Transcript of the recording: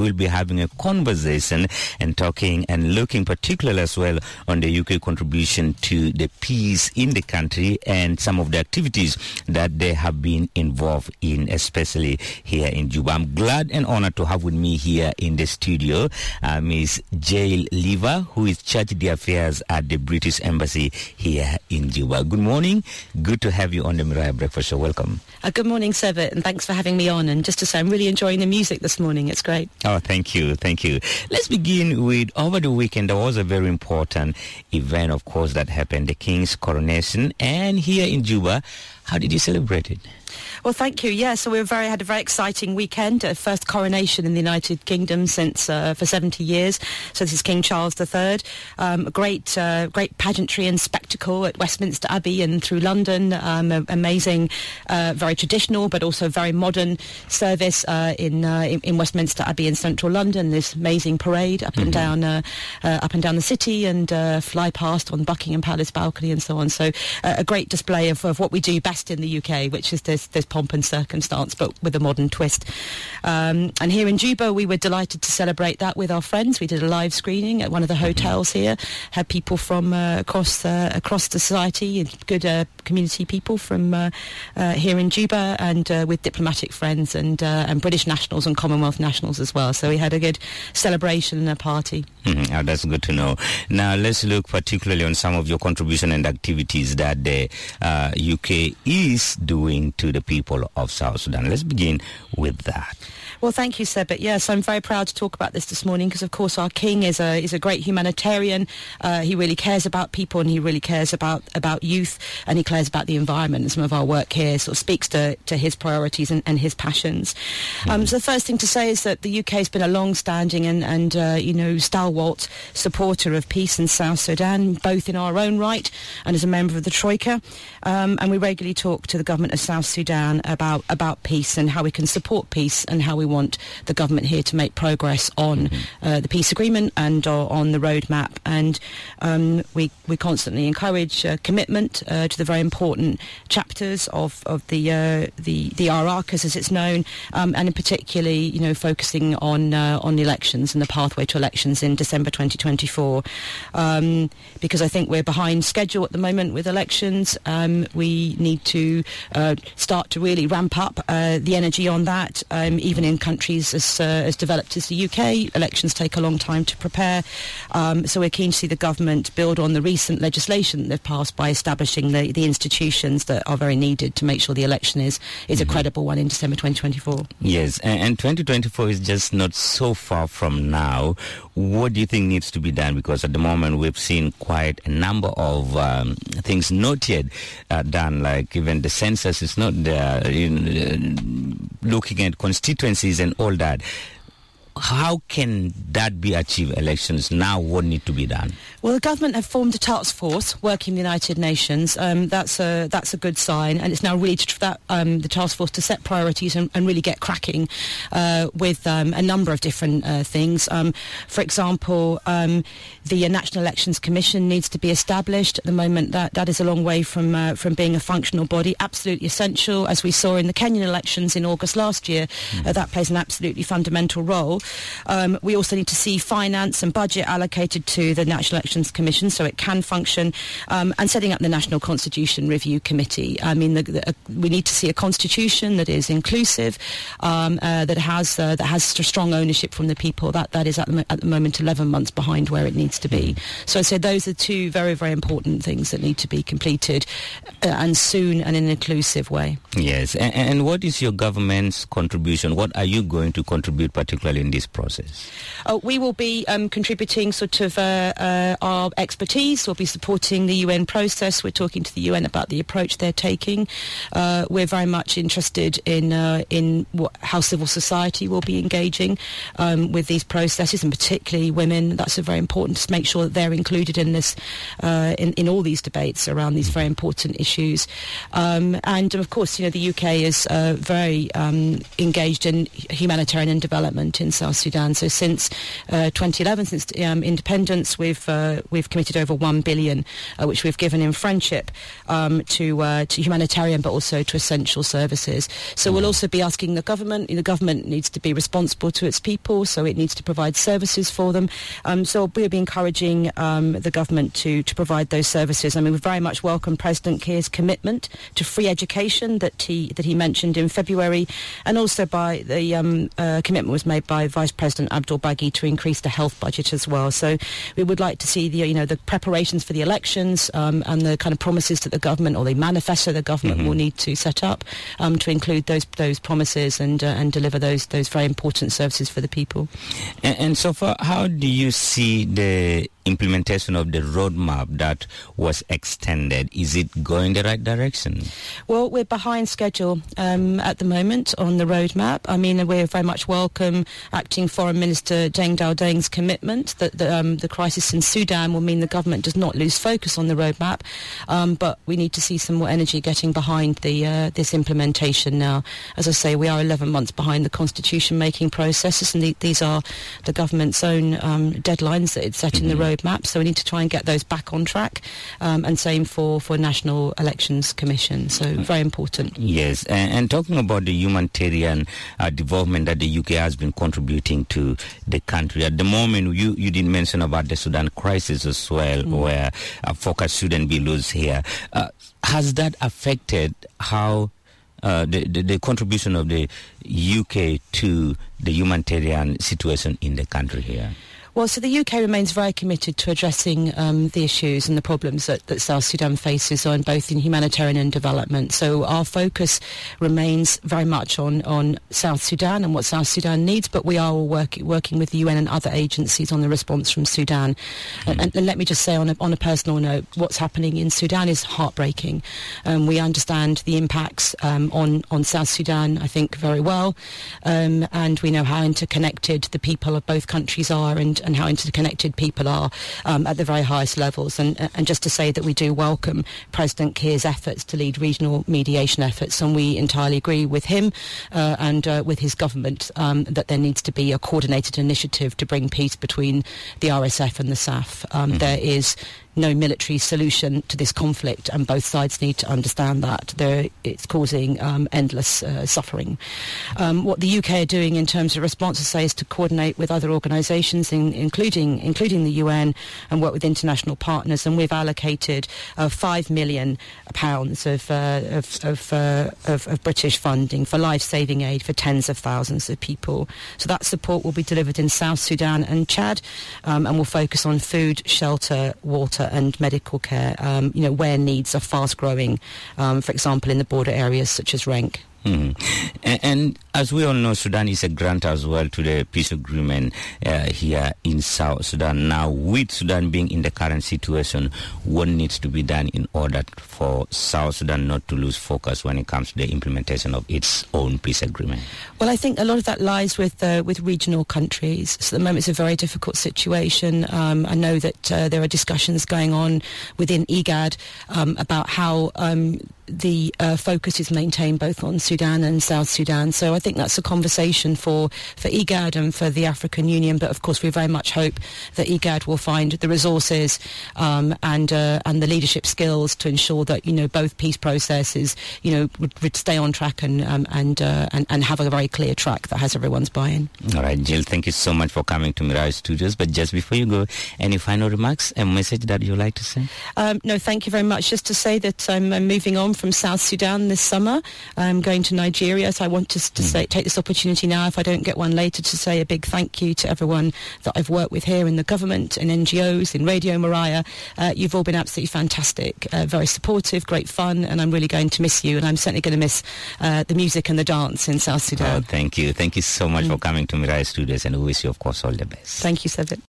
we'll be having a conversation and talking and looking particularly as well on the UK contribution to the peace in the country and some of the activities that they have been involved in, especially here in Juba. I'm glad and honored to have with me here in the studio Ms. Jael Lever, who is Church Affairs at the British Embassy here in Juba. Good morning. Good to have you on the Mariah Breakfast Show. Welcome. Good morning, Sebit, and thanks for having me on. And just to say, I'm really enjoying the music this morning. It's great. Oh, thank you. Thank you. Let's begin with, over the weekend, there was a very important event, of course, that happened, the King's coronation. And here in Juba, how did you celebrate it? Well, thank you. Yeah, so had a very exciting weekend. First coronation in the United Kingdom since for 70 years. So this is King Charles III. Great pageantry and spectacle at Westminster Abbey and through London. Amazing, very traditional, but also very modern service in Westminster Abbey in central London. This amazing parade up and down the city and fly past on Buckingham Palace balcony and so on. So a great display of what we do best in the UK, which is this pomp and circumstance, but with a modern twist. And here in Juba, we were delighted to celebrate that with our friends. We did a live screening at one of the hotels here, had people from across the society, good community people from here in Juba, and with diplomatic friends and British nationals and Commonwealth nationals as well. So we had a good celebration and a party. Oh, that's good to know. Now, let's look particularly on some of your contribution and activities that the UK is doing to the people of South Sudan. Let's begin with that. Well, thank you, Sebit. Yes, I'm very proud to talk about this morning because, of course, our King is a great humanitarian. He really cares about people and he really cares about youth and he cares about the environment. And some of our work here sort of speaks to his priorities and his passions. So the first thing to say is that the UK has been a long-standing and stalwart supporter of peace in South Sudan, both in our own right and as a member of the Troika. And we regularly talk to the government of South Sudan about peace and how we can support peace and how we want the government here to make progress on the peace agreement and on the roadmap. And we constantly encourage commitment to the very important chapters of the RRCAS, as it's known, and in particularly, focusing on the elections and the pathway to elections in December 2024. Because I think we're behind schedule at the moment with elections. We need to start to really ramp up the energy on that, even in countries as developed as the UK. Elections take a long time to prepare, so we're keen to see the government build on the recent legislation that they've passed by establishing the institutions that are very needed to make sure the election is a credible one in December 2024. Yes, and 2024 is just not so far from now. What do you think needs to be done? Because at the moment we've seen quite a number of things not yet done, like even the census is not there, looking at constituencies and all that. How can that be achieved, elections? Now, what needs to be done? Well, the government have formed a task force working in the United Nations. That's a good sign, and it's now really the task force to set priorities and really get cracking with a number of different things. For example, the National Elections Commission needs to be established. At the moment, that is a long way from being a functional body. Absolutely essential, as we saw in the Kenyan elections in August last year. That plays an absolutely fundamental role. We also need to see finance and budget allocated to the National Elections Commission so it can function, and setting up the National Constitution Review Committee. I mean, we need to see a constitution that is inclusive, that has strong ownership from the people. That is at the moment 11 months behind where it needs to be. So I'd say those are two very, very important things that need to be completed, and soon and in an inclusive way. Yes, and what is your government's contribution? What are you going to contribute particularly in this process? We will be contributing sort of our expertise. We'll be supporting the UN process. We're talking to the UN about the approach they're taking. We're very much interested in how civil society will be engaging with these processes, and particularly women. That's very important to make sure that they're included in this, in all these debates around these very important issues. And of course, the UK is very engaged in humanitarian and development in South South Sudan. So since 2011, since independence, we've committed over 1 billion, which we've given in friendship to humanitarian, but also to essential services. So we'll also be asking the government. The government needs to be responsible to its people, so it needs to provide services for them. So we'll be encouraging the government to provide those services. I mean, we very much welcome President Kiir's commitment to free education that he mentioned in February, and also by the commitment was made by Vice President Abdul Baghi to increase the health budget as well. So we would like to see the preparations for the elections and the kind of promises that the government, or the manifesto the government will need to set up to include those promises and deliver those very important services for the people. And so far, how do you see the implementation of the roadmap that was extended? Is it going the right direction? Well, we're behind schedule at the moment on the roadmap. I mean, we very much welcome Acting Foreign Minister Deng Dao Deng's commitment that the crisis in Sudan will mean the government does not lose focus on the roadmap, but we need to see some more energy getting behind this implementation now. As I say, we are 11 months behind the constitution-making processes, and these are the government's own deadlines that it's set in the roadmap. So we need to try and get those back on track, and same for National Elections Commission. So very important. Yes, and talking about the humanitarian development that the UK has been contributing to the country at the moment, you did mention about the Sudan crisis as well, where focus shouldn't be lost here. Has that affected how the contribution of the UK to the humanitarian situation in the country here? Well, so the UK remains very committed to addressing the issues and the problems that South Sudan faces on both in humanitarian and development. So our focus remains very much on South Sudan and what South Sudan needs, but we are all working with the UN and other agencies on the response from Sudan. And let me just say on a personal note, what's happening in Sudan is heartbreaking. We understand the impacts on South Sudan, I think, very well, and we know how interconnected the people of both countries are, and how interconnected people are at the very highest levels. And just to say that we do welcome President Kiir's efforts to lead regional mediation efforts, and we entirely agree with him and with his government that there needs to be a coordinated initiative to bring peace between the RSF and the SAF. There is no military solution to this conflict, and both sides need to understand that. It's causing endless suffering. What the UK are doing in terms of response, I say, is to coordinate with other organisations, including the UN, and work with international partners. And we've allocated £5 million of British funding for life-saving aid for tens of thousands of people. So that support will be delivered in South Sudan and Chad, and will focus on food, shelter, water and medical care, where needs are fast growing, for example, in the border areas such as Renk. And as we all know, Sudan is a grantor as well to the peace agreement here in South Sudan. Now, with Sudan being in the current situation, what needs to be done in order for South Sudan not to lose focus when it comes to the implementation of its own peace agreement? Well, I think a lot of that lies with regional countries. So at the moment it's a very difficult situation. I know that there are discussions going on within IGAD about how the focus is maintained both on Sudan and South Sudan. So I think that's a conversation for IGAD and for the African Union. But of course, we very much hope that IGAD will find the resources and the leadership skills to ensure that both peace processes would stay on track and have a very clear track that has everyone's buy-in. All right, Jill, thank you so much for coming to Mirage Studios. But just before you go, any final remarks, a message that you'd like to say? No, thank you very much. Just to say that I'm moving on from South Sudan this summer. I'm going to Nigeria, so I want to take this opportunity now, if I don't get one later, to say a big thank you to everyone that I've worked with here in the government, in NGOs, in Radio Maria. You've all been absolutely fantastic, very supportive, great fun, and I'm really going to miss you, and I'm certainly going to miss the music and the dance in South Sudan. Oh, thank you. Thank you so much for coming to Mirage Studios, and we wish you, of course, all the best. Thank you, Sebit.